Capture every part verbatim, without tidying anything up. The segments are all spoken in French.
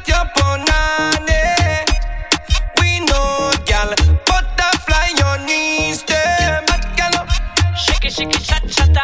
got your punani. We know, gal, butterfly your knees, them. Hot gal up, shake it, shake it, chat, chata.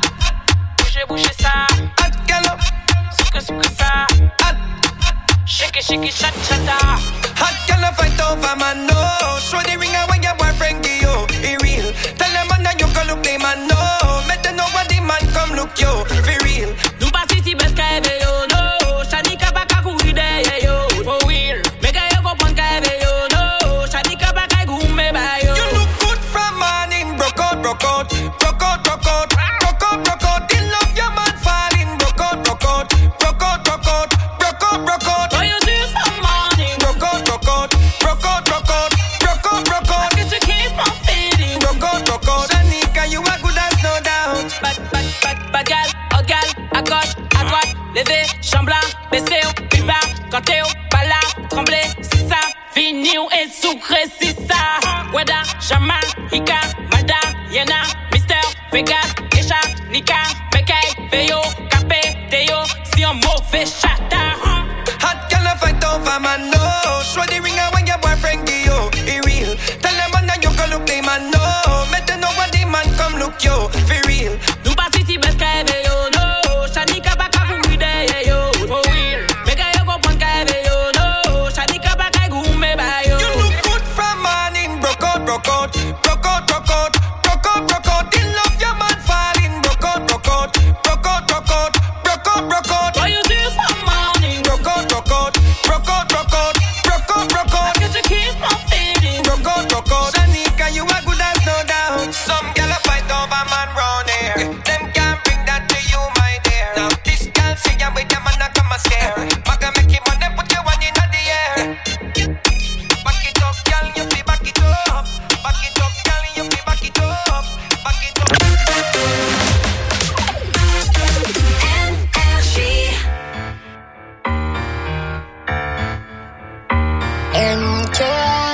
Bouge, bouge ça. Hot gal up, suka, suka ça. Hot, shake it, shake it, chat, chata. Hot gal up, fight over man, no. Show the ring when your boyfriend give you, it real. Tell them man that you can look the man, no. Make them know what the man come look you, for real. Nous pas si best qu'elle veut, yo, no. Shanika baka courir derrière, yo, for real. Mais qu'elle yo comprendre qu'elle veut, yo, no. Shanika baka goume, ba, yo. You look good from morning, broke out, broke out, broke out, broke out, broke out, broke out. In love, your man falling, broke out, broke out, broke out, broke out, broke out, broke out. What you do from morning? Broke out, broke out, broke out, broke out, broke out, broke out. Get to keep on feeling. Broke out, broke out. Shanika, you are good as no doubt. Bad, bad, bad, bad gal, oh gal, à gauche, à droite, levé, chambla, baissé, plus bas, quand t'es au pas là, tremblé, c'est ça, fini ou est sucré, c'est ça. Weda, Jama, Ika, Mada, Yena, Mister, Vegas, Esha, Nika, Bekay, Veyo, Capé, Teo, si on mauvais chata. Hot girl, fight over man, no. Show the ring when your boyfriend give you, it real. Tell them man that you can look the man, no. Make them know what the man come look you, for real. Nous pas si best qu'elle veut, yo, no. Shanika baka courir derrière, yo, for real. Mais qu'elle yo comprendre qu'elle veut, yo, no. Shanika baka goume, ba, yo. You look good from morning, broke out, broke out, broke out, broke out, broke out, broke out. In love, your man falling, broke out, broke out, broke out, broke out, broke out, broke out. What you do from morning? Broke out, broke out, broke out, broke out, broke out, broke out. Get to keep on feeling. Broke out, broke out. Shanika, you are good as no doubt. Some gyal a fight over man round here. Them can't bring that to you, my dear. Now this gyal see ya with your man a come a scare. Maga make him money, put your one in the air. Back it up, gyal, you be back it up. Back it up, gyal, you be back it up. Back it up. N K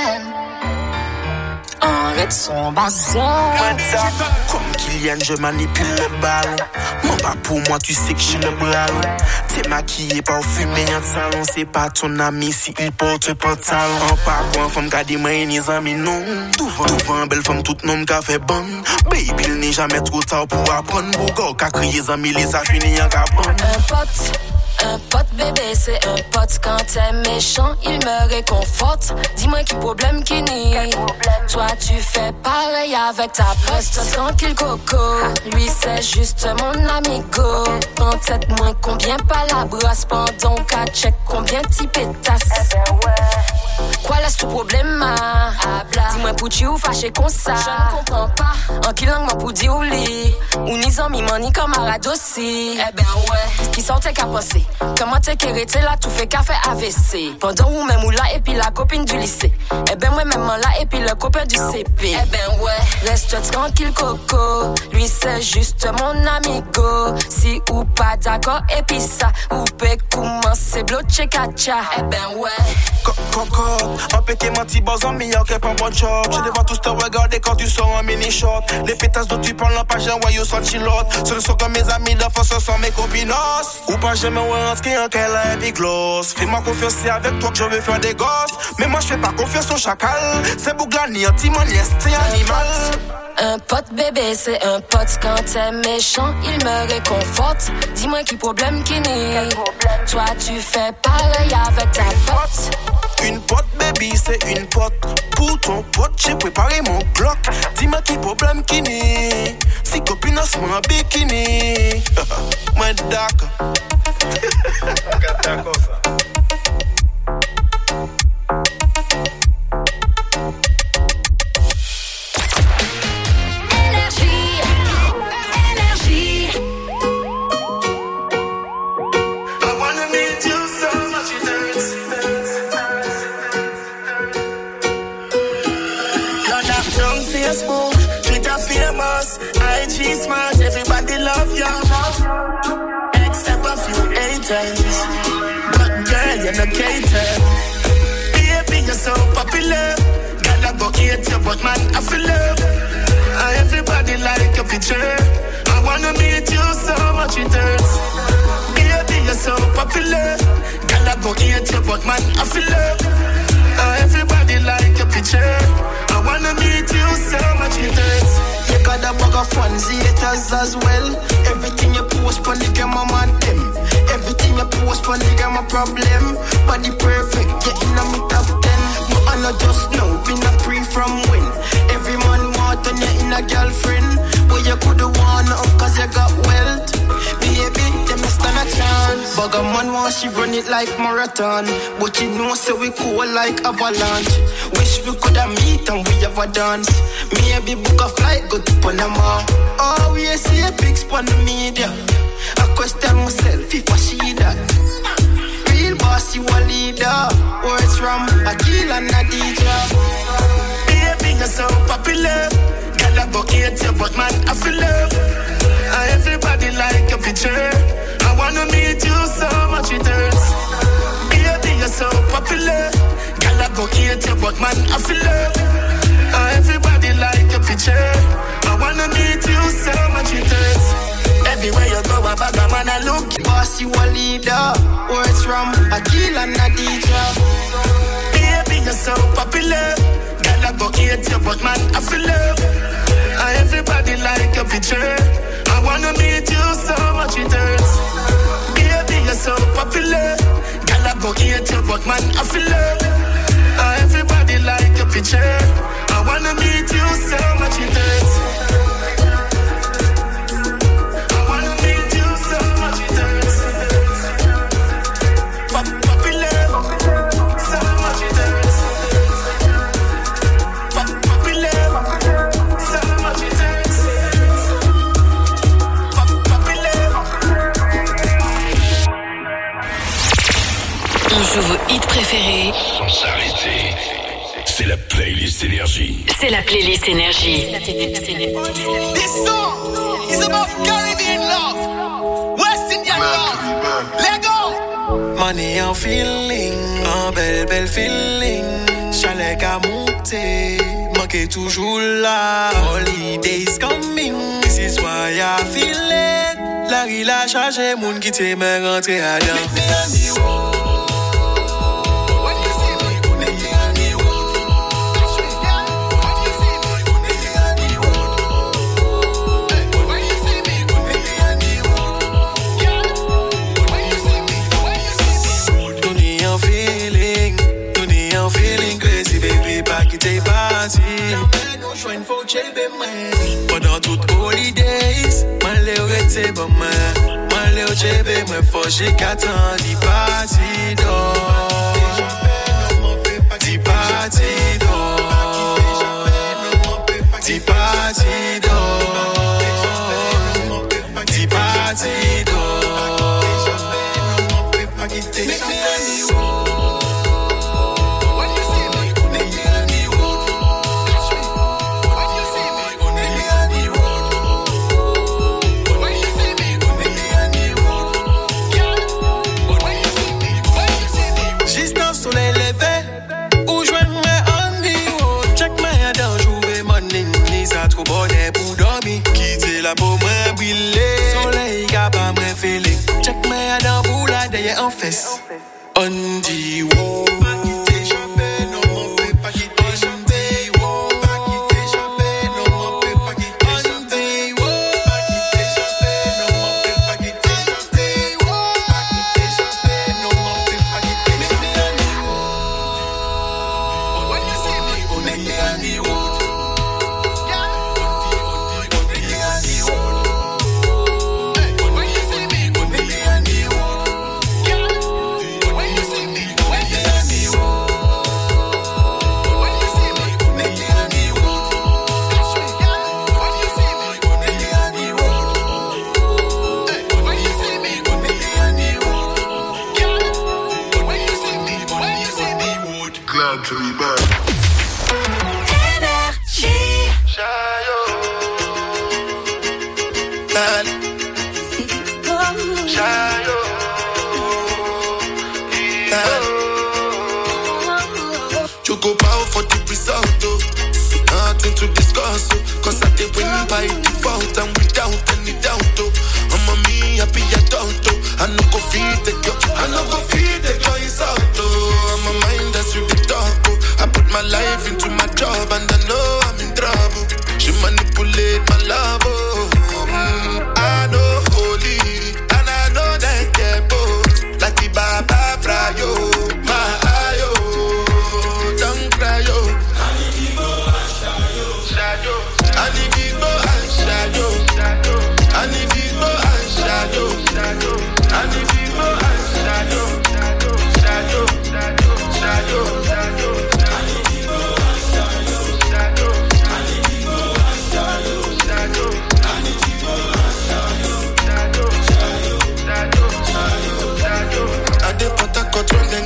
arrête son bazar. Comme Kylian, je manipule le ballon. Moi pas pour moi, tu sais que je suis le ballon. T'es maquillé, parfumé en salon. C'est pas ton ami si il porte pantalon. En pas quoi, femme garder moi et les amis non. Devant belle femme, toute nom qu'a fait bon. Baby, il n'est jamais trop tard pour apprendre. Bouga, qu'a crié les amis, les a fini en cabane. Un pote. Un pote bébé c'est un pote. Quand t'es méchant il me réconforte. Dis-moi qui problème qui nie. Toi tu fais pareil avec ta poste. Tranquille coco. Lui c'est juste mon amigo. En tête moins combien pas la brasse. Pendant qu'à check combien t'y pétasses. Quoi laisse tout problème ma. Dis-moi pour tu ou fâché comme ça. Je ne comprends pas. En qui langue moi pour dire ou li. Ou ni zan mi man ni camarade aussi. Eh ben ouais. Qui sortait qu'à penser. Comment t'es qu'arrêté là, tout fait café A V C. Pendant ou même ou là, et puis la copine du lycée. Eh ben moi même là, et puis le copain du C P. Eh ben ouais, reste tranquille coco. Lui c'est juste mon amigo. Si ou pas d'accord, et puis ça. Ou peut commencer bloquer kacha. Eh ben ouais. Coco, un pété menti bazan, mais y'a qu'un bon choc. Je les vois tous te regarder quand tu sors en mini short. Les pétasses dont tu parles, pas jamais, ouais, yo, sans chilote. Ce ne sont que mes amis d'enfance, ce sont mes copinos. Ou pas jamais, ouais, en ski, en qu'elle a des gloss. Fais-moi confiance, c'est avec toi que je vais faire des gosses. Mais moi, je fais pas confiance au chacal. C'est Bouglani, anti-man, yes, c'est animal. Un pote bébé c'est un pote. Quand t'es méchant il me réconforte. Dis-moi qui problème qui nie. Toi tu fais pareil avec ta pote. Une pote baby c'est une pote. Pour ton pote j'ai préparé mon bloc. Dis-moi qui problème qui nie. Si copine c'est mon bikini. Moi d'accord. D'accord ça. Twitter famous, I G smart, everybody love ya. Except a few haters. But girl, you're not catered. Baby, you're so popular. Girl, I go hate you, but man, I feel love. And everybody like your picture. I wanna meet you so much it hurts. Baby, you're so popular. Girl, Girl, I go hate you, but man, I feel love. Uh, everybody like your picture. I wanna meet you so much it hurts. You got a bag of fans, haters as well. Everything you post on the game, I'm on them. Everything you post on the game, a problem. Body perfect, getting on my top ten. But I know just know, been a pre from win. Every man want on you in a girlfriend. But you could've won up cause you got wealth. Baby, them a stand a chance. Bag a man want she run it like marathon. But you know so we cool like avalanche. Wish we coulda meet and we have a dance. Maybe book a flight, go to Panama. Oh, we see a big spot on the media. I question myself if I see that. Real boss, you a leader. Words from Akil and Adija. Baby, you're so popular. Girl, I go hate you, but man, I feel love. Uh, everybody like your picture. I wanna meet you so much it hurts. Baby, you're so popular. Girl, I go hate you, but man, I feel love. Uh, everybody like your picture. I wanna meet you so much it hurts. Everywhere you go, a bag of man, I look. Boss, you a leader. Words from Akil and Adija. Baby, you're so popular. Girl, I go hate you, but man, I feel love. Uh, everybody like your picture. I wanna meet you so much it hurts. Baby, you're so popular. Girl, I go hate you, but man, I feel love. Uh, everybody like your picture. I wanna meet you so much it hurts. I wanna meet you so much it hurts. Pop- popular, so much it hurts. Pop- popular, so much it hurts. Pop- popular. On joue vos hits préférés sans s'arrêter. C'est la playlist Énergie. C'est la playlist Énergie. This song is about Caribbean love, West Indian love. Let go. Money and feeling, un bel bel feeling. Chalet qu'à monter, manqué toujours là. Holidays coming, this is why I feel it. La rue la chargé, moun qui t'aime rentrer à dedans. Pendant toutes holidays, man le rete bon man, man le chebe moi forger quatre ans di party do, di party do, di party do, di party do. La peau moins brûlée, soleil qui a pas moins feeling. Check me dans boule là derrière en fesse. On dit wow. To be back. Énergie. Shayo. Shayo. Choco power for the result, oh. Nothing to discuss, oh. Cause I did win by default and without any doubt, oh. I'm a me happy adult, oh. I no go feed the girl, I no go feed the girl.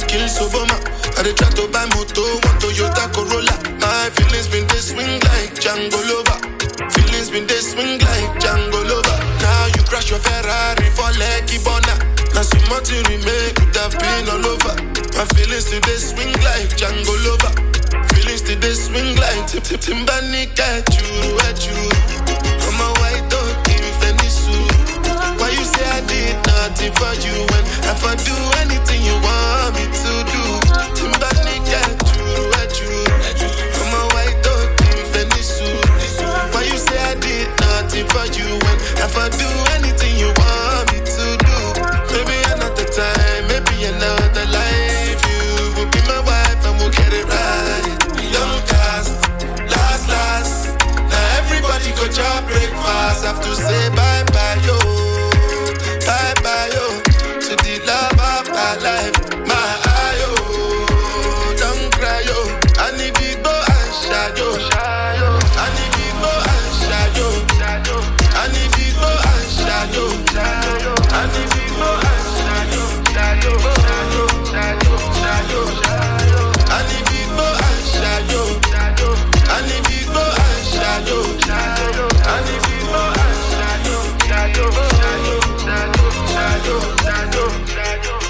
kill Soboma. I dey try to buy moto, one Toyota Corolla. My feelings been they swing like Django Lover. Feelings been they swing like Django Lover. Now you crash your Ferrari for Lucky Bona. Now so much you remain could have been all over. My feelings today swing like Django Lover. Feelings today swing like Tip Tip Timbani at you, at you. I'm a white dog, give me any suit. Why you say I did nothing for you when if I do anything you want me to do? Timbani at you, at you. I'm a white dog, give me any suit. Why you say I did nothing for you when if I do anything you want me to do? Maybe another time, maybe another life. You will be my wife and we'll get it right. Young cast, last, last. Now everybody go job breakfast. Have to say bye bye yo, bye bye yo to the love of my life. My eye yo, don't cry yo. I need big boy and shadow. I need big boy and shadow. I need big boy and shadow. I need big boy and shadow. Shadow, shadow, shadow, shadow. I need big boy and shadow. I need big boy and shadow. I need big boy and shadow. Shadow, shadow, shadow, shadow, shadow, shadow.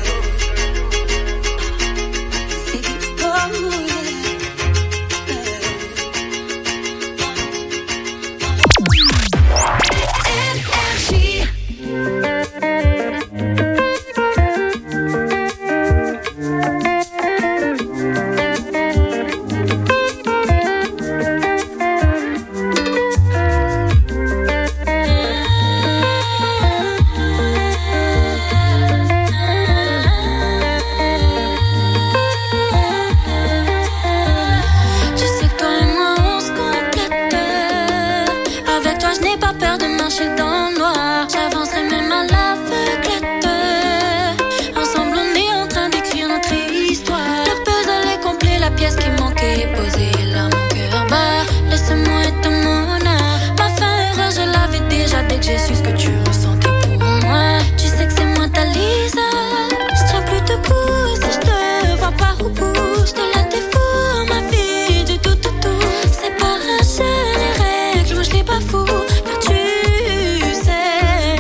J'ai su ce que tu ressentais pour moi. Tu sais que c'est moi ta Lisa. Je tiens plus debout si je te vois pas au bout. Je te la défaut, ma vie du tout tout tout. C'est pas arracher les règles, moi je l'ai pas fou. Car tu sais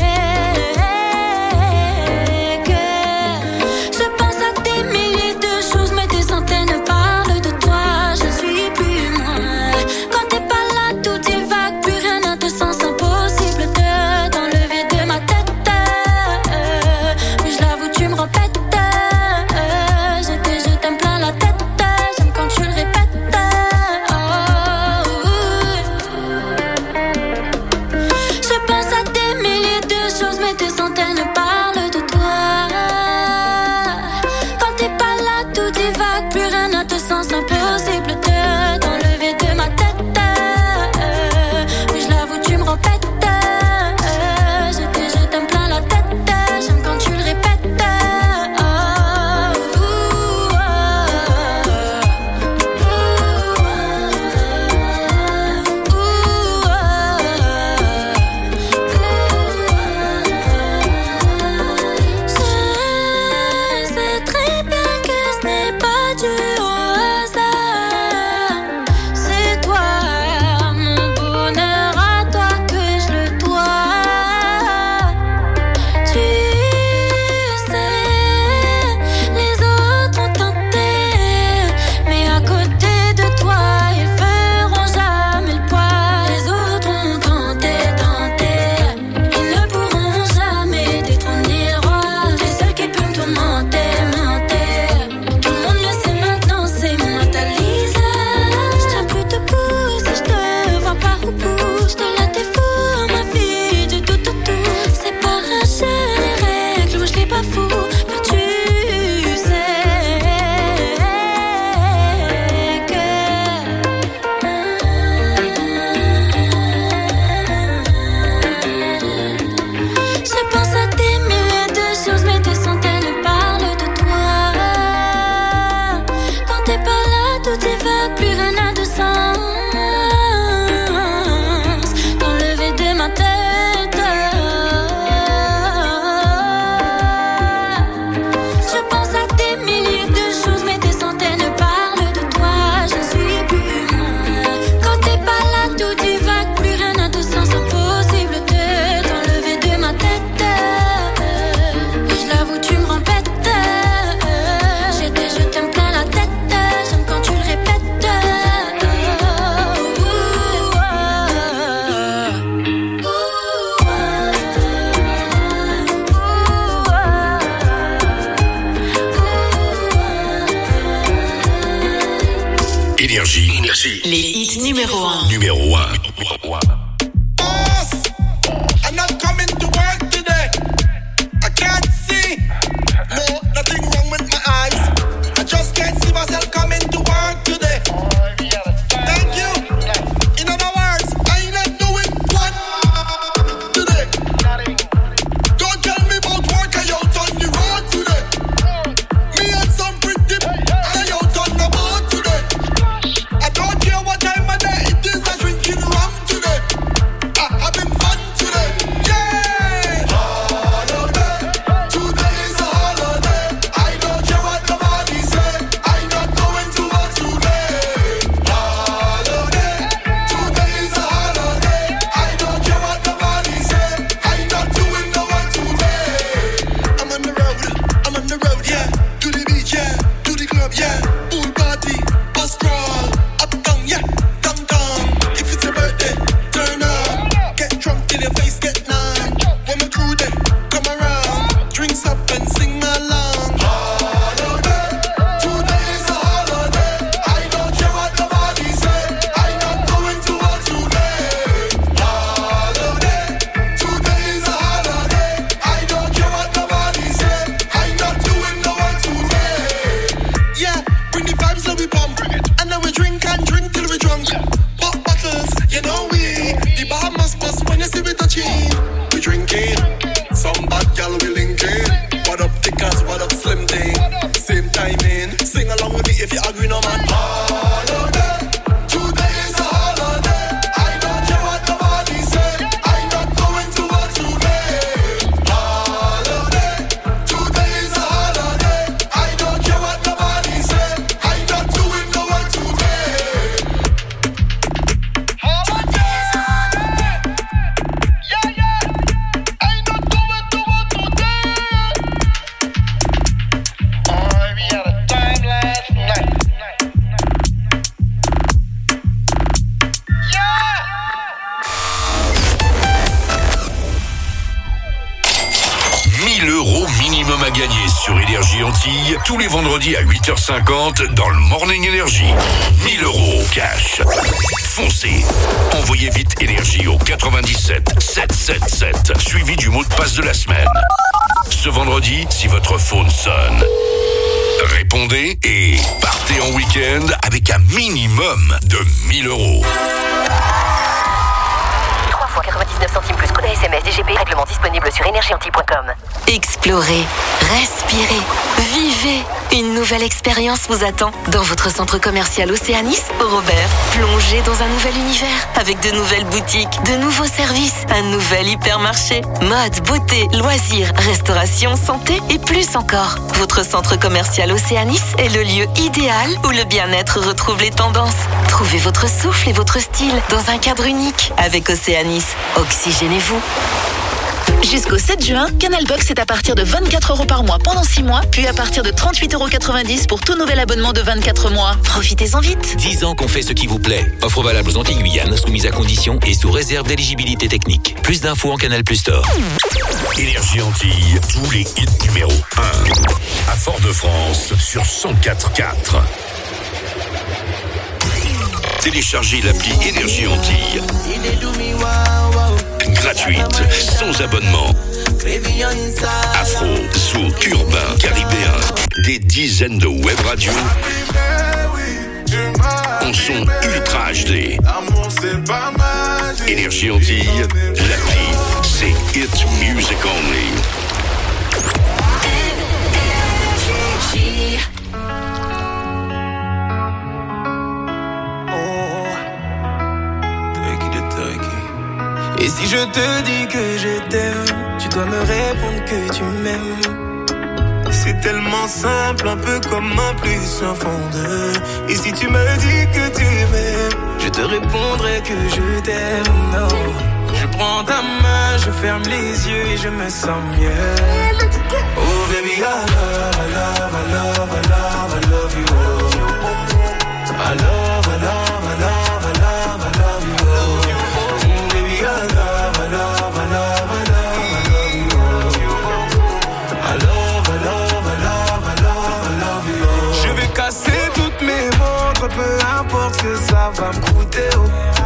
que je pense à des milliers de choses, mais des centaines parlent de toi. Je suis plus moi. Quand t'es pas là, tout est vague, plus rien n'a de sens, impossible de impossible de t'enlever de ma tête. Oui, je l'avoue, tu me répètes. Je te jette un plein la tête. J'aime quand tu le répètes. Oh, ouh, Je sais très bien que ce n'est pas dû au hasard. Énergie. Énergie. Les hits numéro un. Numéro un. Boss, I'm not coming to work today. I can't see. No, nothing wrong with my eyes. I just can't see myself coming to work today. Thank you. In other words, I ain't not doing what today. Don't tell me about work, I out on the road today. Me and some pretty I out on the boat today. I don't care what time of day it is, I'm drinking rum today. I having fun today. Yeah. Holiday. Today is a holiday. I don't care what nobody say. I'm not going to work today. Holiday. Today is a holiday. I don't care what nobody say. I'm not doing no work today. I'm on the road. I'm on the road, yeah. To the beach, yeah. To the club, yeah. Pool party. Bus crawl. Uptown, yeah. Downtown. If it's a birthday, turn up. Get drunk till your face get numb. When my crew they come around, drinks up and sing along. Holiday. Today is a holiday. I don't care what nobody say. I'm not going to work today. Holiday. Today is a holiday. I don't care what nobody say. I'm not doing no work today. Yeah, bring the vibes that we pump. And now we drink and drink till we drunk. Pop bottles, you know we. The Bahamas bust when you see we touching. We drinking. Some bad gal we linking. What up tickers, what up slim thing. Same timing. Sing along with me if you agree, no man. Holiday. Today is a holiday. I don't care what nobody say. I'm not going to work today. Holiday. Today is a holiday. I don't care what nobody say. I'm not doing no work today. Today is a holiday. Yeah, yeah. I'm not going to work today. Oh, we had a time last night. mille euros minimum à gagner sur Énergie Antilles tous les vendredis à huit heures cinquante dans le Morning Énergie. mille euros cash. Foncez. Envoyez vite Énergie au quatre-vingt-dix-sept sept cent soixante-dix-sept suivi du mot de passe de la semaine. Ce vendredi, si votre phone sonne, répondez et partez en week-end avec un minimum de mille euros. trois fois quatre-vingt-dix-neuf centimes plus code S M S D G P. Règlement disponible sur énergie antilles point com. Explorez, respirez, vivez. Une nouvelle expérience vous attend dans votre centre commercial Océanis au Robert. Plongez dans un nouvel univers avec de nouvelles boutiques, de nouveaux services, un nouvel hypermarché, mode, beauté, loisirs, restauration, santé et plus encore. Votre centre commercial Océanis est le lieu idéal où le bien-être retrouve les tendances. Trouvez votre souffle et votre style dans un cadre unique avec Océanis. Oxygénez-vous. Jusqu'au sept juin, Canal Box est à partir de vingt-quatre euros par mois pendant six mois, puis à partir de trente-huit euros quatre-vingt-dix pour tout nouvel abonnement de vingt-quatre mois. Profitez-en vite. dix ans qu'on fait ce qui vous plaît. Offre valable aux Antilles Guyane, soumise à conditions et sous réserve d'éligibilité technique. Plus d'infos en Canal Plus Store. Énergie Antilles, tous les hits numéro un. À Fort-de-France sur cent quatre virgule quatre. Téléchargez l'appli Énergie Antilles. Gratuite, sans abonnement. Afro, zouk, urbain, caribéen. Des dizaines de web radios. En son ultra H D. Énergie Antilles, l'appli, c'est Hit Music Only. Et si je te dis que je t'aime, tu dois me répondre que tu m'aimes. C'est tellement simple, un peu comme un plus un fond de. Et si tu me dis que tu m'aimes, je te répondrai que je t'aime. Non, je prends ta main, je ferme les yeux et je me sens mieux. Oh baby, I love, I love, I love, I love, I love you. Oh. I love, I love, I love, I love, I love you. Oh. Mm, baby, I love, I love, I love, I love, I love you. Oh. I love, I love, I love, I love, I love you. Oh. Je vais casser toutes mes montres peu importe ce que ça va me coûter, oh.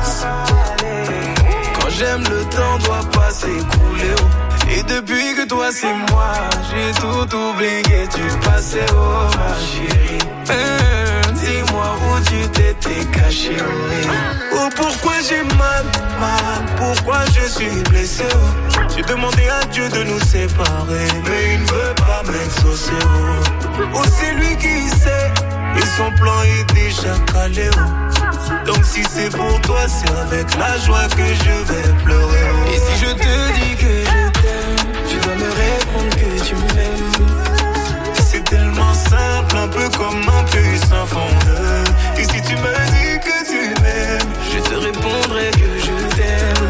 Quand j'aime, le temps doit pas s'écouler, oh. Et depuis que toi c'est moi, j'ai tout oublié, tu passais, oh ma chérie. Hum, dis-moi où tu t'étais caché, oh. Oh, pourquoi j'ai mal, mal, pourquoi je suis blessé, oh. J'ai demandé à Dieu de nous séparer, mais il ne veut pas m'exaucer, oh. Oh, c'est lui qui sait, et son plan est déjà calé, oh. Donc si c'est pour toi, c'est avec la joie que je vais pleurer, oh. Et si je te dis que je t'aime, tu dois me répondre que tu m'aimes. C'est tellement simple, un peu comme un puits sans fondeur. Et si tu me dis que tu m'aimes, je te répondrai que je t'aime.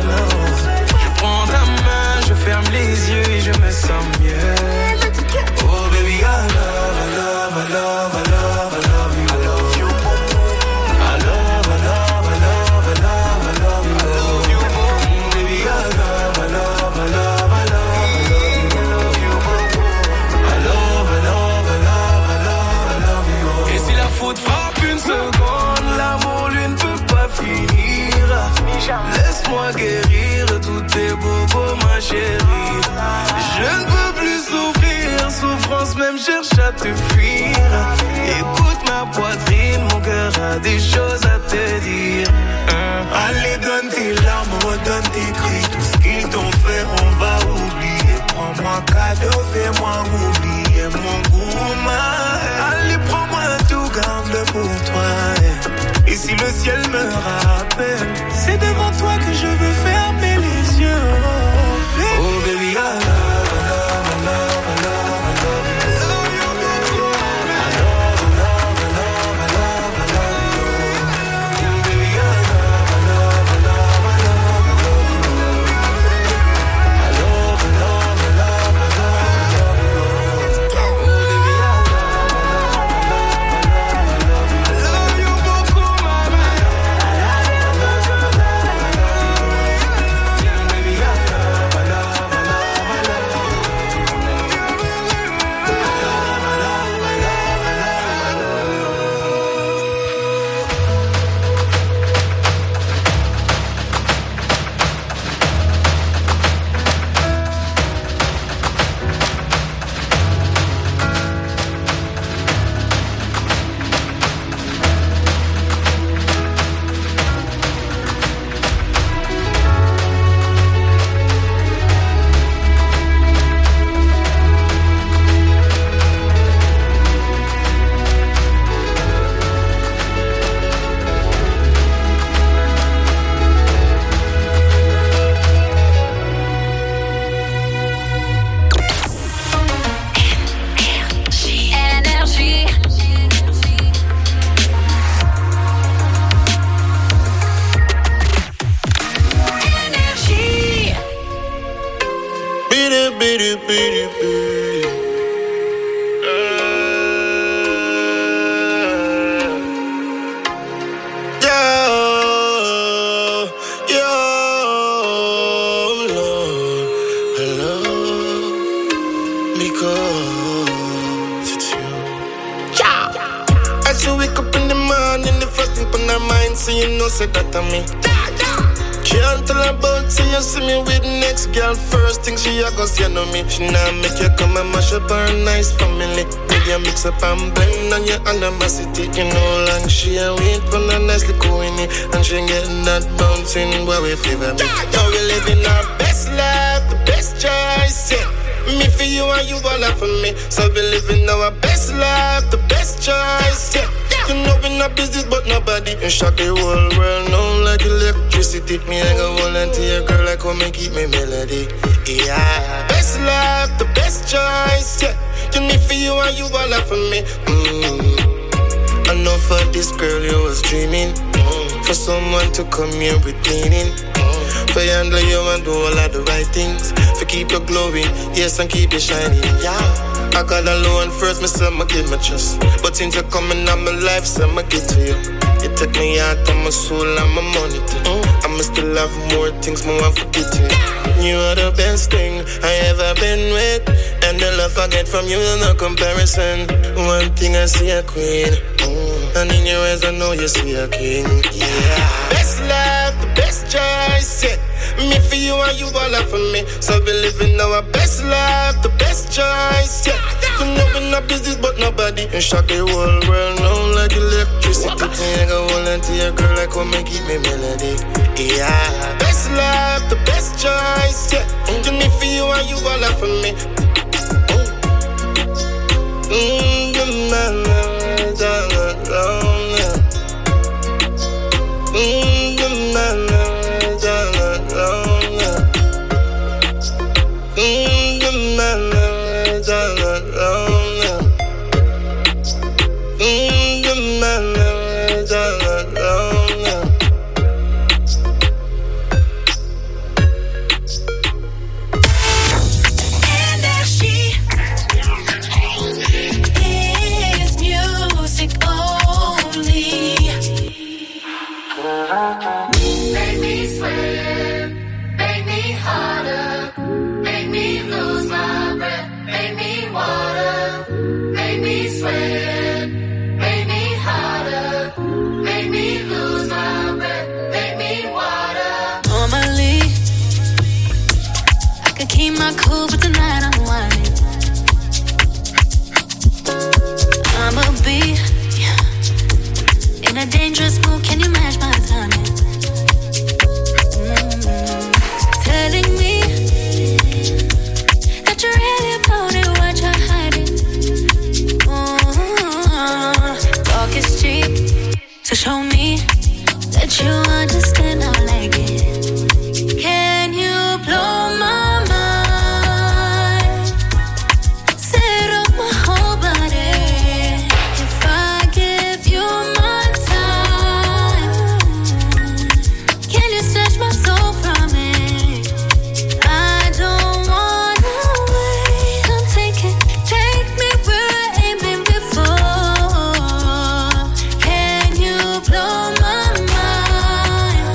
Je prends ta main, je ferme les yeux et je me sens mieux. Oh baby, I love, I love, I love, I love, I love you. I love you. I love, I love, I love, I love, I love you. I love you. Mm, baby, I love, I love, I love, I love, I love you. I love, I love, I love, I love, I love you. Et si la faute frappe une seconde, l'amour lui ne peut pas finir. Laisse-moi guérir tous tes bobos, ma chérie. Je ne peux plus souffrir, souffrance même cherche à te fuir. Écoute ma poitrine, mon cœur a des choses à te dire. hein. Allez, donne tes larmes, donne tes cris. Tout ce qu'ils t'ont fait, on va oublier. Prends-moi cadeau, fais-moi oublier mon goût, ma. Allez, prends-moi tout, garde-le pour toi. Et si le ciel me rappelle, c'est devant toi que je veux fermer les yeux. Oh, oh baby, I love, I love, I love, I love, I love you. I love you, baby. I love, I love, I love, I love, I love you. Oh, baby, I love, I love, I love, I love, I love you. I love, I love, I love, I love, I love you. Oh, baby, I love, I love, I love, I love, I love you. I love you beaucoup, mama. I love you, I love, I love, I love you. Yeah, baby, I love, I love, I love, I love you. Énergie. Énergie. Bidi, bidi, bidi, bidi. Yo, yo, Lord, I love because it's you. As you wake up in the morning, the first thing on our mind, so you know, say that I'm me. Can't tell about, see you see me with next girl. First thing she a go say no me. She now make you come and mash up her nice family. Make you mix up and blend on your animosity. You know long she a wait for a nicely going in. And she getting that bouncing boy we flavor me. Now we living our best life, the best choice, yeah. Me for you and you all for me. So we living our best life, the best choice, yeah. You know we not business but nobody. You shock the whole world now like electricity. Me I go hold on to your girl like come and keep me melody. Yeah, best life, the best choice, yeah. You me for you and you all for me. Mm. I know for this girl you was dreaming, mm. For someone to come here with meaning, mm. For you handle you and do all of the right things. For keep you glowing, yes, and keep you shining, yeah. I got alone first, me say I'ma give my trust. But since you're coming on my life, so I'ma get to you. You take me out of my soul and my money too. Mm. I'ma still have more things, more I forget to you. You are the best thing I ever been with. And the love I get from you is no comparison. One thing I see a queen, mm. And in your eyes I know you see a king. Yeah. Best love, the best choice, yeah. Me for you and you all for me. So we living our best life, the best choice, yeah. You know we not business but nobody. And shock the whole world now like electricity. Take a hold on to your girl like come and keep me melody. Yeah. Best life, the best choice, yeah. You me for you and you all for me. Mmm, the man, down alone, yeah. Mmm, the man, down alone, yeah. Mmm, the man, down alone, yeah. Mmm, the man, down alone, yeah. Make me sweat, make me harder, make me lose my breath, make me water, make me sweat, make me harder, make me lose my breath, make me water. Normally, I could keep my cool, but tonight I'm whining. I'ma be in a dangerous mood, can you match my timing? Mm-hmm. Telling me that you're really about it, what you're hiding. Mm-hmm. Talk is cheap, so show me that you understand how I like it. Can you blow my mind? Set off my whole body. If I give you my my soul from it. I don't wanna wait. Come take it, take me where I ain't been before. Can you blow my mind?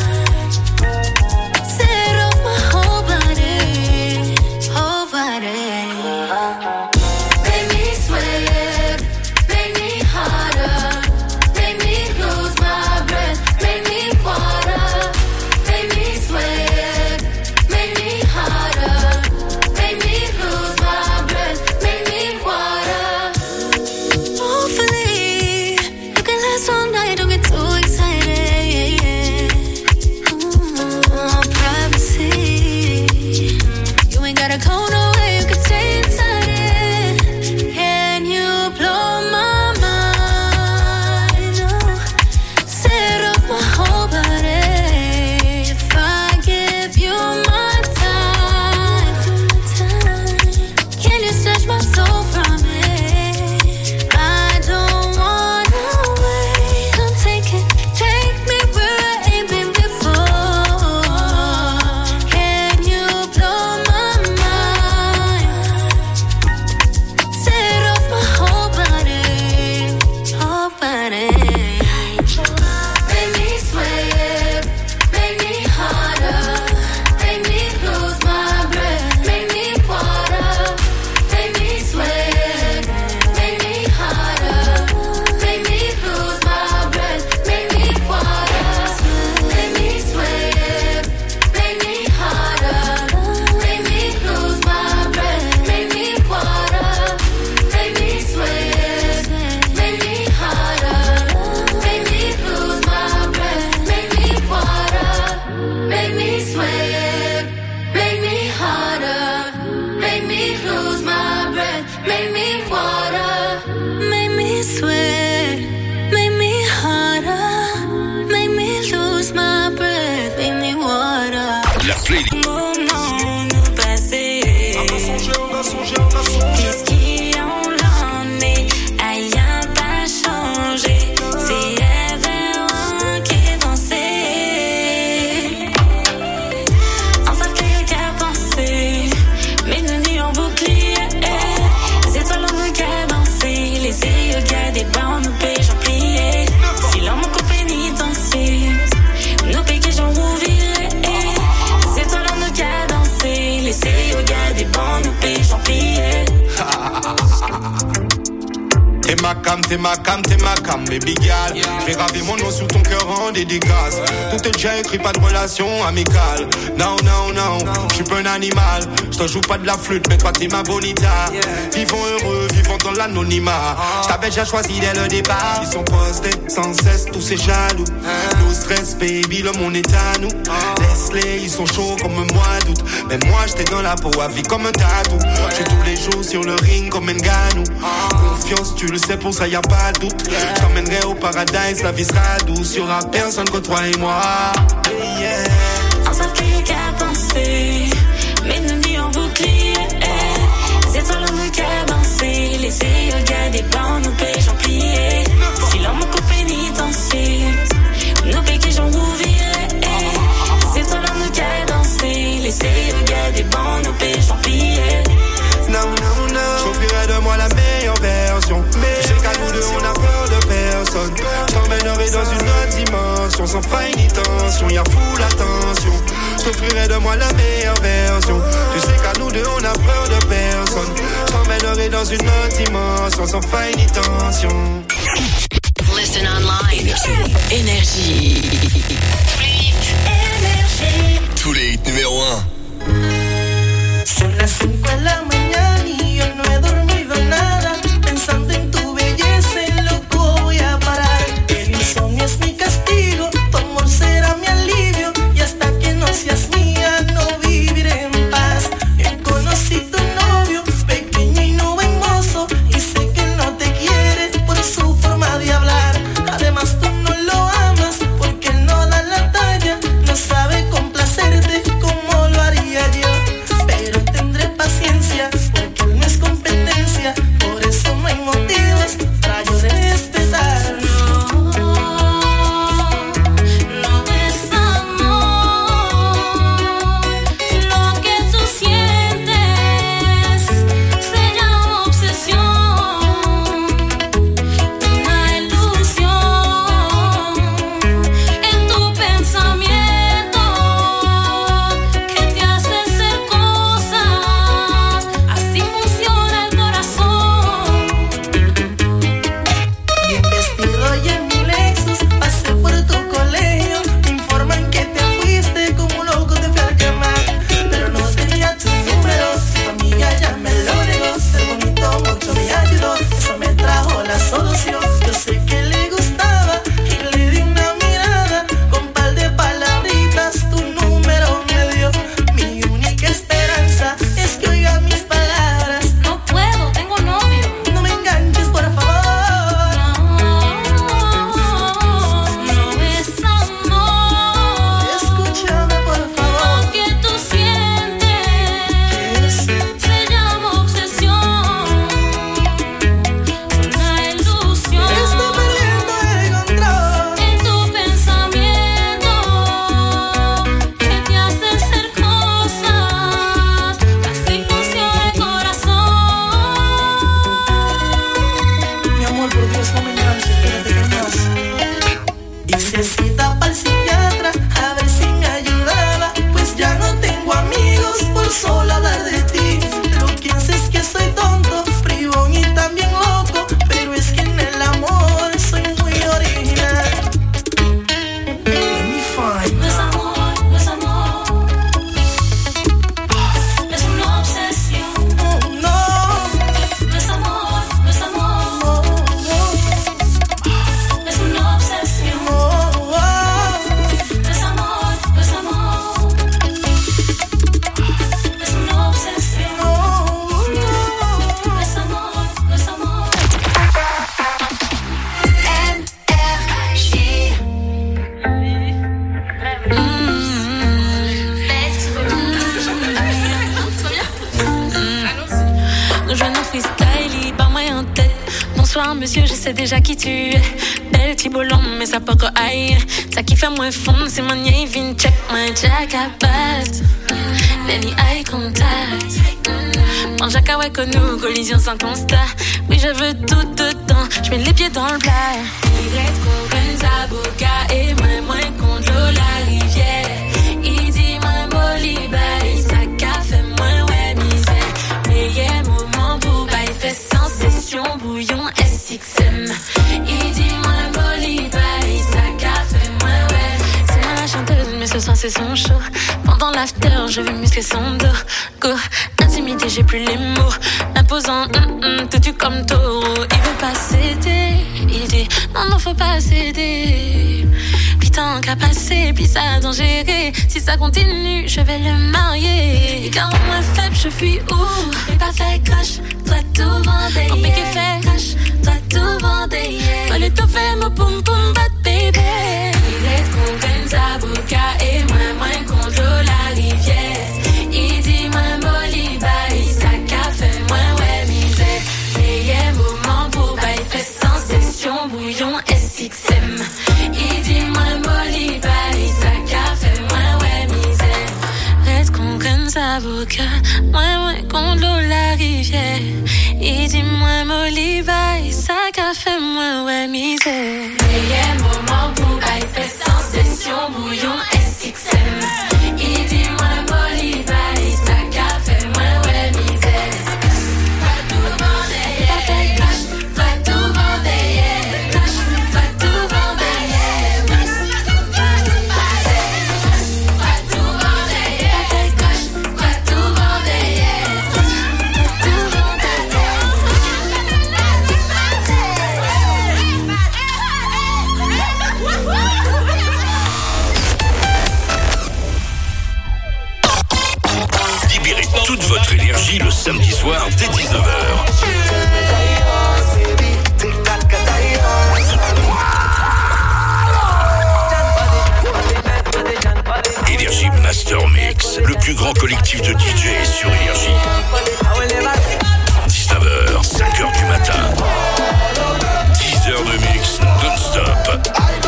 Set off my whole body, whole body. Make me sweat, make me harder, make me lose my breath, make me water. Make me sweat, make me harder, make me lose my breath, make me water. Hopefully, you can last all night, don't get too excited. Mm, privacy, you ain't gotta go nowhere, you can stay inside it. Can you blow my mind? Oh, set off my whole body. My soul from it. I don't wanna wait. Come take it, take me where I ain't been before. Can you blow my mind? Set off my whole body, whole body. Make me sweat, make me harder, make me lose my breath, make me water. Make me sweat, make me harder, make me lose my breath, make me water. Make me sweat, make me harder, make me lose my breath, make me water. Make me sweat, make me harder, T'es ma cam, t'es ma cam, t'es ma cam, baby girl. Fais graver mon nom sous ton cœur en dédicace. Tout est déjà écrit, pas de relation amicale. Non, non, non, j'suis pas un animal. J'te joue pas de la flûte, mais toi t'es ma bonita. Vivons heureux, vivons dans l'anonymat. J't'avais déjà choisi dès le départ. Ils sont postés sans cesse, tous ces jaloux. No stress, baby, le monde est à nous. Laisse-les, ils sont chauds comme un mois d'août. Mais moi j'étais dans la peau à vie comme un tatou. J'suis tous les jours sur le ring comme un ganou. Confiance, tu le sais, pour ça y a pas de doute. J't'emmènerai au paradise, la vie sera douce. Y'aura personne que toi et moi. Yeah. On s'en fait qu'à penser, mais nous dit en bouclier. C'est toi l'homme qui a dansé, laissez regarder blancs, nous paye j'en plié. Si l'homme coupe pénitencier, nous paye qui j'en rouvrirai. C'est toi l'homme qui a dansé, laissez regarder blancs, nous paye j'en plié. Non, non, non, j'offrirai de moi la meilleure version. Mais je sais qu'à nous deux on a peur de personne. J't'emmènerai dans une autre dimension, sans faille ni tension, y'a full attention. J'offrirai de moi la meilleure version. Tu sais qu'à nous deux on a peur de personne. J't'emmènerai dans une autre dimension, sans faille ni tension. Listen online. Énergie. Énergie. Tous les hits numéro un. Son las cinco de la mañana y yo no he dormido nada. Pensando en tu belleza, en loco voy a parar. El insomnio es mi castigo, tu amor será mi alivio. Y hasta que no seas mía, no viviré en paz. Yo conocí tu novio, pequeño y no buen mozo. Y sé que no te quiere por su forma de hablar. Además tú no lo amas porque él no da la talla. No sabe complacerte como lo haría yo. Pero tendré paciencia porque él no es competencia. Por eso no hay motivos para yo respetar. No, no es amor. Lo que tú sientes se llama obsesión. Una ilusión en tu pensamiento que te hace hacer cosas. Así funciona el corazón. Bien vestido y en mi Lexus pasé por tu colegio. Me informan que te fuiste como un loco, te fui a quemar. Pero no tenía tu número, tu amiga ya me lo negó. Ser bonito mucho me ayudó, eso me trajo la solución. Yo sé que le gustaba y le di una mirada. Con par de palabritas tu número me dio. Mi única esperanza es que oiga mis palabras. No puedo, tengo novio. No me enganches, por favor. No es amor. Escúchame, por favor. Lo que tú sientes ¿Qué es? se llama obsesión. Una ilusión Estoy perdiendo el control. en tu pensamiento que te hace hacer cosas. Así funciona el corazón. Mi amor, por Dios, no me enganches, espérate que más. Hice cita para el psiquiatra a ver si me ayudaba. Pues ya no tengo amigos por solo hablar de ti. Lo que hace es que soy tonto, bribón y también loco. Pero es que en el amor soy muy original. Let me find No es amor, no es amor. Es una obsesión. Oh, no, No es amor, no es amor. no, Es una obsesión. no, oh, No es amor, no es amor. Es una obsesión. oh, no. No es amor, no es amor. Nous jouons nos freestyle, par moi en tête. Bonsoir monsieur, je sais déjà qui tu es. Belle petit bolon, mais ça peut que aille. Ça qui fait moins fond, c'est mon yé, vin check, my jack à patte. Lenny eye contact. Mange à kawaii que nous, collision sans constat. Oui, je veux tout dedans, je mets les pieds dans le plat. Y, Corenza, Boca, et moi, moi, contrôle la rivière. Il dit, moi, Boliba, et ça café, moi, ouais, misère. Meilleur moment pour bail, fait sensation, bouillon, S X ce soir c'est son show. Pendant l'after, je vais muscler son dos. Go, intimidé, j'ai plus les mots. Imposant, hum, hum, têtu comme taureau. Il veut pas céder, il dit non, non, faut pas céder. Puis tant qu'à passer, puis ça a géré. Si ça continue, je vais le marier. Et quand moins faible, je fuis où? Et pas fait cash, toi tout vendé. Ton pique est fait cash, toi tout vendé. Toi le tout fait, mon poum poum bat baby. Il est trop comme sa bouca et moins moins contre la rivière. Il dit moins moliba, il sac à fait moins ouais misère. Meilleur moment pour bail fait sans session bouillon S X M. Il dit moins moliba, il sac à fait moins ouais misère. Reste con comme sa bouca, moins moins contre l'eau la rivière. Il dit moins moliba, il sac à fait moins ouais misère. Meilleur moment pour bail fait sans session bouillon S X M. Il dit moins moliba, il sac à fait moins ouais misère. Pas tout vendé, pas fait cash, pas tout vendé, cash, pas tout vendé, pas tout vendé, pas fait cash, pas tout vendé, pas tout vendé. Libérez toute votre énergie le samedi soir dès dix-neuf heures. Énergie Master Mix, le plus grand collectif de D J sur Énergie. dix-neuf heures, cinq heures du matin. dix heures de mix non-stop.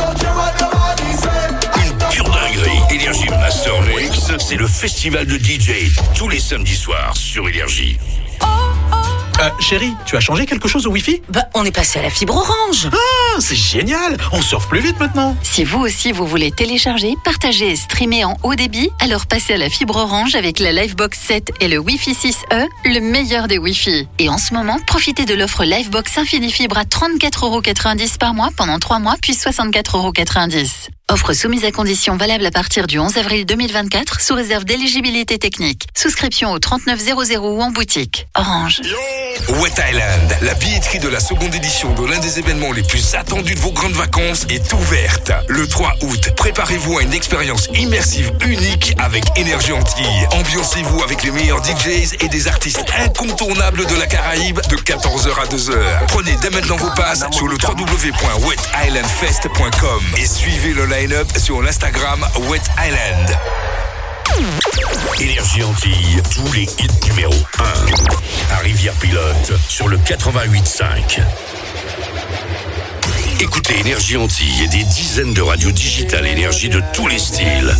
Une pure dinguerie. Énergie Master Mix, c'est le festival de D J tous les samedis soirs sur Énergie. Euh, chérie, tu as changé quelque chose au Wi-Fi? Bah, on est passé à la fibre Orange. Ah, c'est génial. On surfe plus vite maintenant. Si vous aussi vous voulez télécharger, partager et streamer en haut débit, alors passez à la fibre Orange avec la Livebox sept et le Wi-Fi six E, le meilleur des Wi-Fi. Et en ce moment, profitez de l'offre Livebox Infinifibre à trente-quatre euros quatre-vingt-dix par mois pendant trois mois, puis soixante-quatre euros quatre-vingt-dix. Offre soumise à condition valable à partir du onze avril deux mille vingt-quatre sous réserve d'éligibilité technique. Souscription au trente-neuf zéro zéro ou en boutique. Orange. Wet Island, la billetterie de la seconde édition de l'un des événements les plus attendus de vos grandes vacances est ouverte. Le trois août, préparez-vous à une expérience immersive unique avec Énergie Antilles. Ambiancez-vous avec les meilleurs D Js et des artistes incontournables de la Caraïbe de quatorze heures à deux heures. Prenez dès maintenant vos passes sur le w w w point wet island fest point com et suivez le line-up sur l'Instagram Wet Island. Énergie Antilles, tous les hits numéro un. À Rivière-Pilote, sur le quatre-vingt-huit cinq. Écoutez Énergie Antilles et des dizaines de radios digitales Énergie de tous les styles.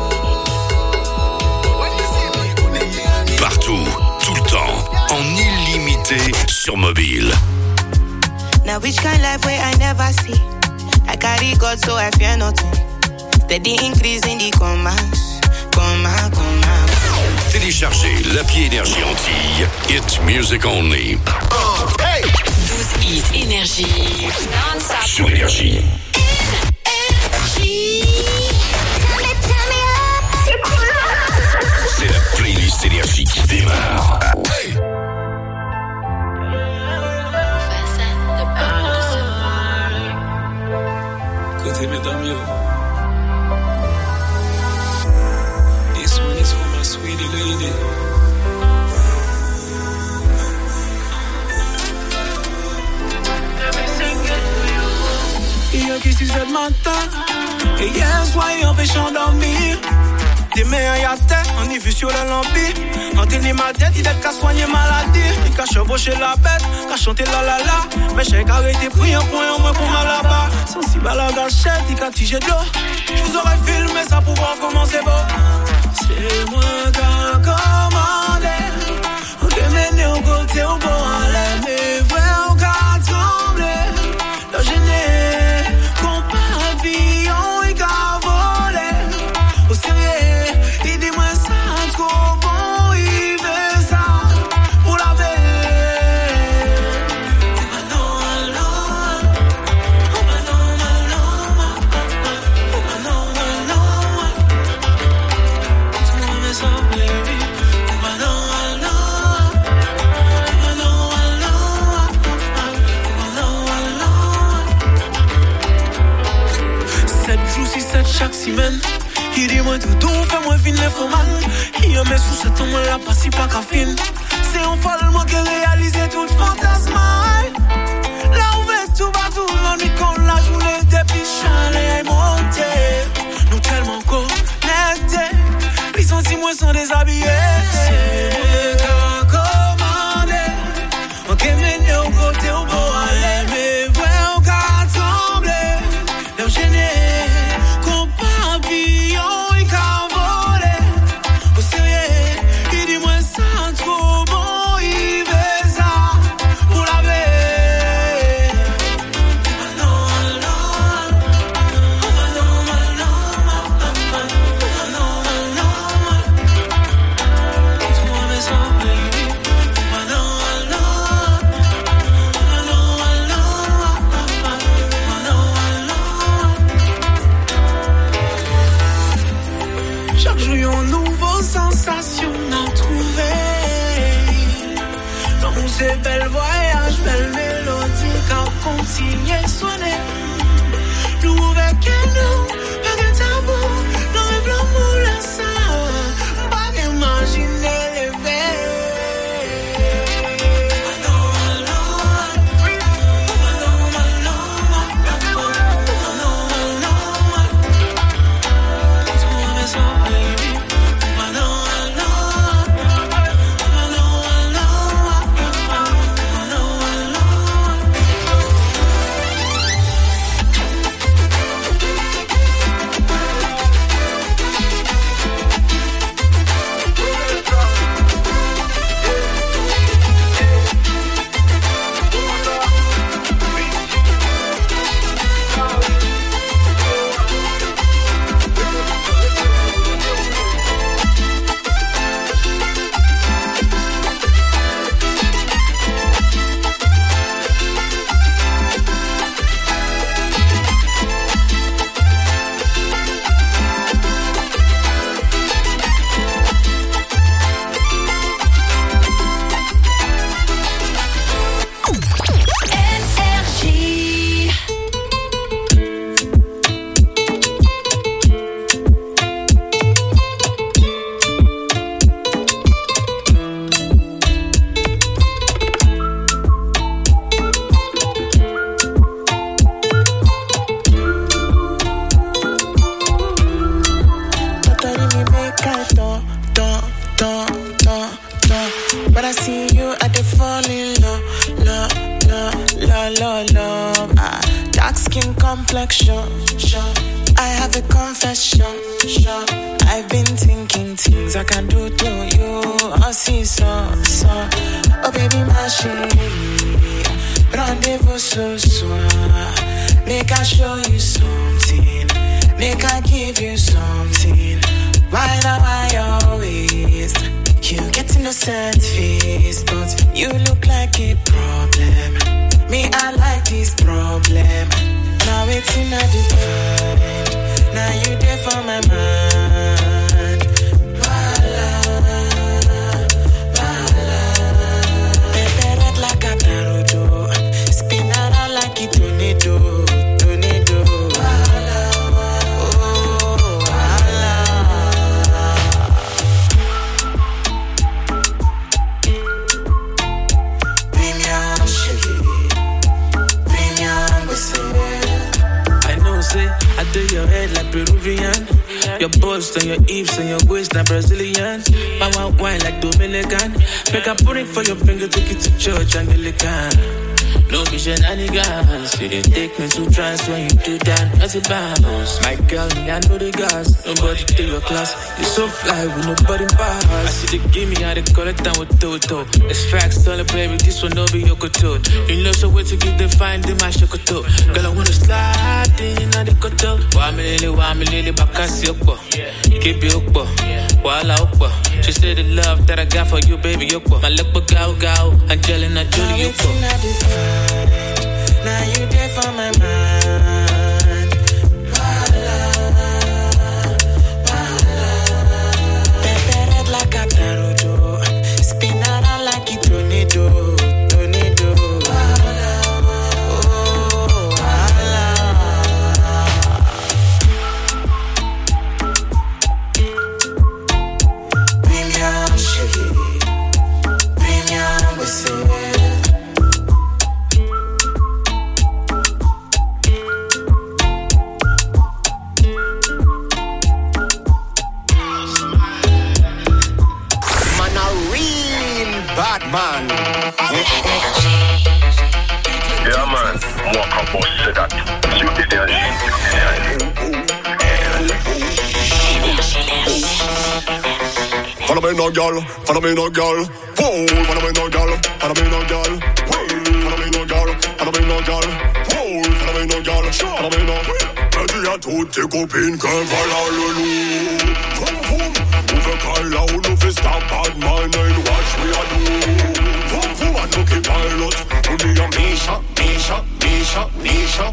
Partout, tout le temps, en illimité sur mobile. Now which kind life where I never see? I carry God so I fear nothing. Steady increase in the commas, comma, comma. Téléchargez l'appli Énergie Antilles. It's music only. Oh, hey! douze hits Énergie. Sur Énergie. C'est la playlist Énergie qui démarre. Hey! Côté mesdames, yo. This one is for my sweetie lady. Hier qui six heures du matin, et hier soir il empêche d'endormir. Des mains à terre, on y vu sur le lampi. En tenir ma tête, il est qu'à soigner maladie. Il qu'à chevaucher la bête, qu'à chanter la la la. Mais j'ai arrêté pris un point en moins pour mal là-bas. Sensible à la gâchette, il qu'à tiger de l'eau. Je vous aurais filmé ça pour voir comment c'est beau. C'est moi qui a commandé. On peut mener au côté au bon à l'air. Mais vrai, on qu'a tremblé. Le gêné, qu'on pas billon, il qu'a volé. Au sérieux, il dit moi ça trop bon, il veut ça pour la veille. chaque semaine. Il dit moi tout tout, fais-moi vine les faux man. Il y a mes sous cet homme là, pas si pas qu'à fin. C'est un follement qui réalise tout fantasme. Là où est tout bas tout, l'ennui qu'on la journée depuis chalet est monté. Nous tellement connectés, les sentiments sont déshabillés. C'est qu'à commander, on peut mener au côté au beau aller. Mais vrai on qu'à trembler, leur gêner. C'est bel voyage, belle mélodie, quand continuer sonner. Nous avec nous, pas de tabou, nous rêve l'amour, la sang, pas imaginer les veilles. Your bust and your hips and your waist, not Brazilian. Mama wine like Dominican. Make a put it for your finger, take it to church, Anglican. No be shenanigans. You didn't take me to trance when you do that. That's a bounce. My girl, me, I know the gas. Nobody take your class. You're so fly with nobody pass. I see the gimme, how they call it down with Toto. It's facts, tell it, baby, this one no be Yokoto. You know, so wait to give the fine, the my Shokoto. Girl, I wanna slide in on the koto. Why me lily, why me lily, bakasi okbo. Keep it okbo. Wala okbo. She said the love that I got for you, baby, okbo. My look, but gao gao. Angelina Jolie, okbo. Now you there for my mind. Wala, wala. Pepe red like a taroto. Spin around like a tornado, tornado. Wala, oh, wala. man. Yeah man, moi quand on sait that, sur énergie. Follow me no girl, follow me no girl. Whoa, follow me no girl, follow me no girl. Whoa, follow me no girl, follow me no girl. Whoa, follow me no girl, follow me no. Dis à toutes tes copines que voilà le loup. Vroom vroom, on veut qu'elle là où nous fait stop bad man and watch we a do. Vroom vroom, I look at pilot. On dit à Misha, Misha, Misha, Misha.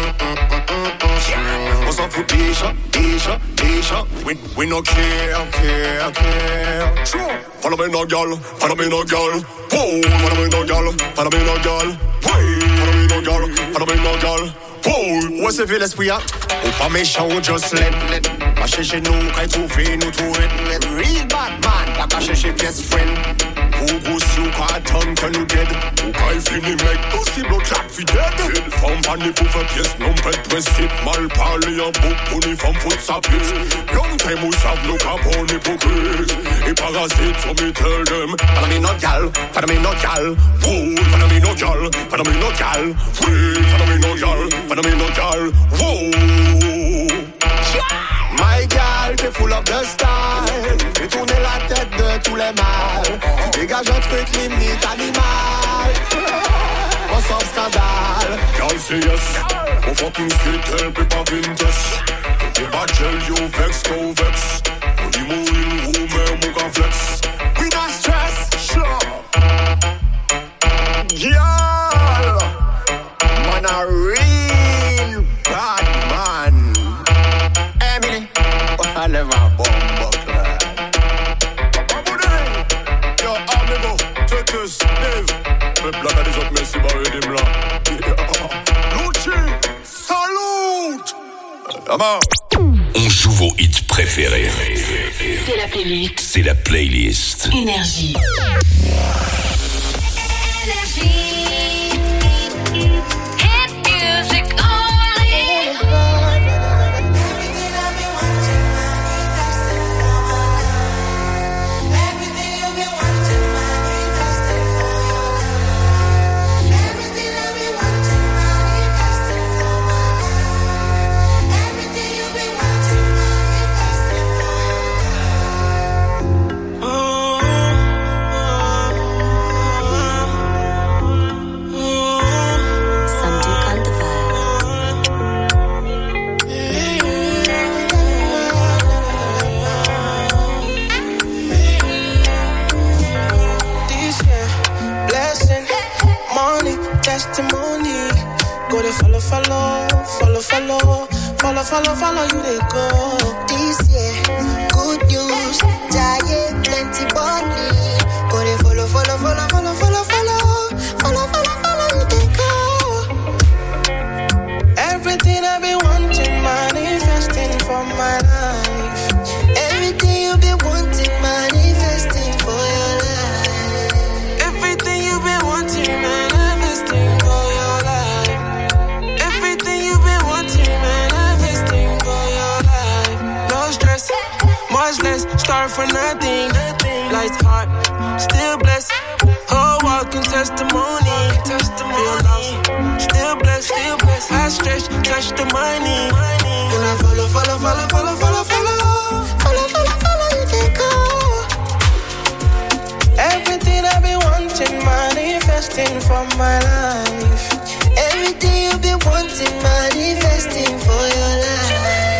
On s'en fout déjà, déjà, déjà. We, we no care, care, care. Follow me no girl, follow me no girl. Whoa, follow me no girl, follow me no girl. Hey, follow me no girl, follow me no girl. Whoa, où se fait l'esprit à? Ou pas méchant ou just let, let. Pas chercher nous, qu'à trouver nous tout it. Real bad man, pas qu'à chercher best friend. Ou goussi ou qu'à attendre que nous dead. Ou qu'à fini mec, possible au clap fidèle. Femme pas ni pour faire pièce, non pète dressip. Mal parler en bouc pour ni femme fout sa pièce. Long time ou savent nous qu'à bon hypocrite. Et parasite, so me tell them. Follow me no gal, follow me no gal. Whoa, follow me no gal, follow me no gal. Free, follow me no gal, follow me no gal. Whoa. My gal, t'es full of the style. Fais tourner la tête de tous les mâles. Tu dégages un truc limite animal. On sort scandale. Girl say yes. On fucking street, elle peut pas vintage. T'es bad gel, you vex, go vex. On dit mourir, ou même ou qu'en flex. We not stress, sure. Girl, man a real bad man. Emily, I love my bomb buckler. Yo, amigo, Tutus, Dave. Me blague à des autres, merci, barré des blancs. Lucci, salute! On joue vos hits préférés. C'est la playlist. C'est la playlist. Énergie. Testimony, go to follow, follow, follow, follow, follow, follow, follow you they go. This year, good news, giant plenty money. Go to follow, follow, follow, follow, follow, follow, follow, follow, follow you they go. Everything I've been wanting, manifesting for my life. Everything you've been wanting, manifesting for your life. Everything you've been wanting, man. Start for nothing, lights hot, still blessed. Whole walking testimony, feel lost, still blessed, still blessed. I stretch, touch the money. And I follow, follow, follow, follow, follow, follow, follow, follow, follow, you can go. Everything I've been wanting, manifesting for my life. Everything you've been wanting, manifesting for your life.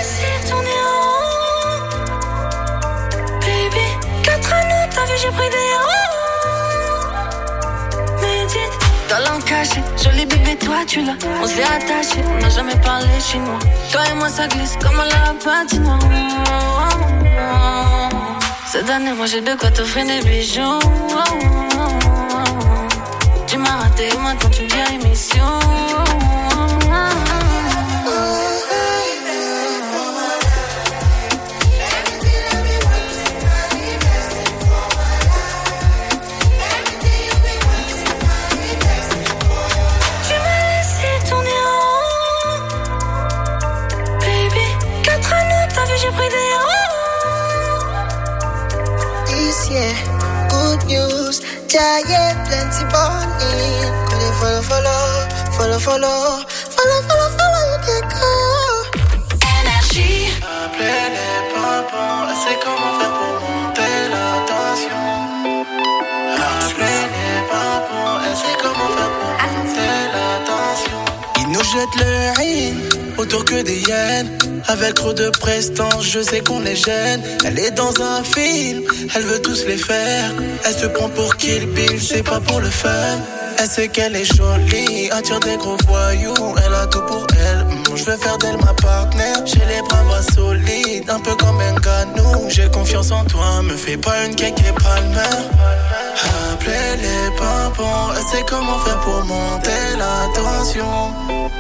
T'as vu, j'ai pris des héros. Médite. Talent caché, joli bébé, toi tu l'as. On s'est attaché, on n'a jamais parlé chinois. Toi et moi ça glisse comme à la patinoire. Cette année, moi j'ai de quoi t'offrir des bijoux. Tu m'as raté, maintenant tu me viens émission. J'ai pris des héros. This year, good news, Giant, plenty burning. Could you follow, follow, follow, follow, follow, follow, follow, you can go. Énergie. Appelez les pampons, elle sait comment faire pour monter la tension. Appelez les pampons, elle sait comment faire pour monter la tension. Ils nous jettent le rire, autour que des hyènes. Avec trop de prestance, je sais qu'on les gêne. Elle est dans un film, elle veut tous les faire. Elle se prend pour Kill Bill, c'est pas pour le fun. Elle sait qu'elle est jolie, attire des gros voyous. Elle a tout pour elle, mmh, je veux faire d'elle ma partenaire. J'ai les bras bras solides, un peu comme un ganou. J'ai confiance en toi, me fais pas une cake et palmer. Appelez les pimpons, elle sait comment faire pour monter la tension.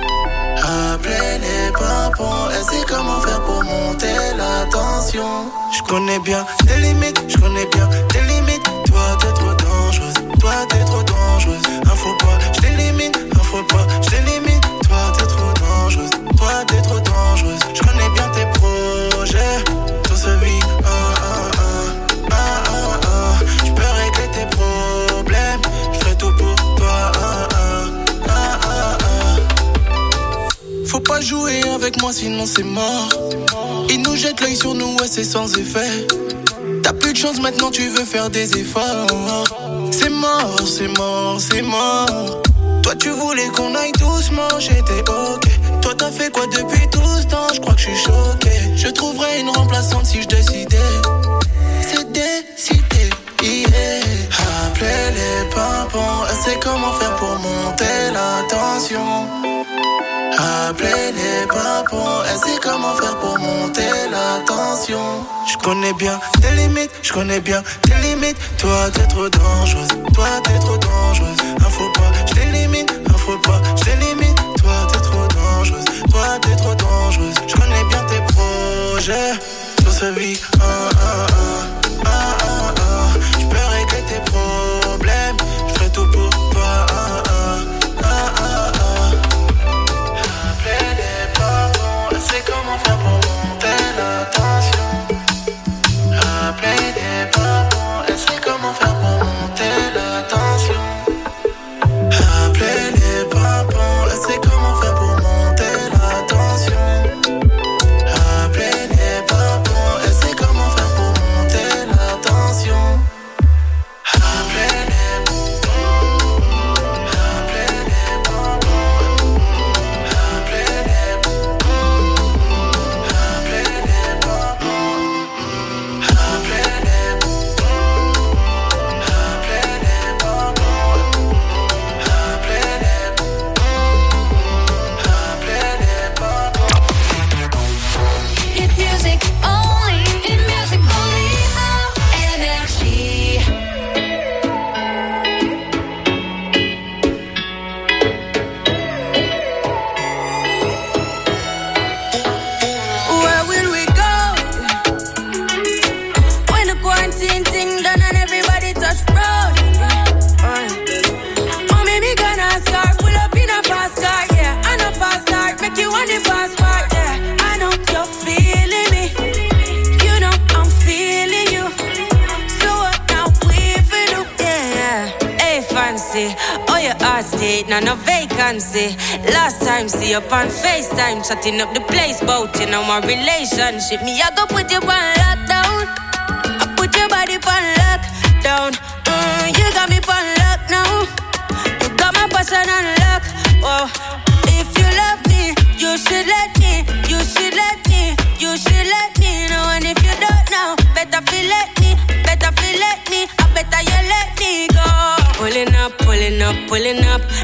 Appelez les pimpons, elle sait comment faire pour monter la tension. Je connais bien tes limites, je connais bien tes limites. Toi t'es trop dangereuse, toi t'es trop dangereuse. Un faux pas, je t'élimine, un faux pas, je t'élimine. Toi t'es trop dangereuse, toi t'es trop dangereuse. Je connais bien tes projets, tout se vit un, un, un, un, un, un. Je peux régler tes problèmes, je ferai tout pour toi, un, un, un, un, un. Faut pas jouer avec moi sinon c'est mort. Ils nous jettent l'œil sur nous, ouais c'est sans effet. T'as plus de chance maintenant, tu veux faire des efforts. C'est mort, c'est mort, c'est mort. Toi tu voulais qu'on aille doucement, j'étais ok. Toi t'as fait quoi depuis tout ce temps, je crois que je suis choqué. Je trouverais une remplaçante si je décidais. C'est décidé, yeah. Appelez les pimpons, elle sait comment faire pour monter la tension. Appelez les pimpons, elle sait comment faire pour monter la tension. Je connais bien tes limites, je connais bien tes limites. Toi t'es trop dangereuse, toi t'es trop dangereuse. Un faux pas, je t'élimine, un faux pas, je t'élimine. Toi t'es trop dangereuse, toi t'es trop dangereuse. Je connais bien tes projets, tout se vit un, un, un, un, un, un. Je peux régler tes problèmes, je ferai tout pour toi, un, un, un, un, un. C'est comment faire pour monter la tension. Appelez les pampons, elle sait comment faire pour monter la tension. Appelez les pampons, elle sait comment faire pour monter la tension. Appelez les pampons, elle sait comment faire pour monter la tension. Appelez les pampons, appelez les pampons, appelez les now no vacancy. Last time see up on FaceTime, chatting up the place, bout you know my relationship. Me I go put you on lockdown, I put your body on lockdown. Mm, you got me on lock now, you got my passion on lock. Oh, if you love me, you should let me, you should let me, you should let me know. And if you don't know, better feel let me, better feel let me, I better you let me go. Pulling up, pulling up, pulling up.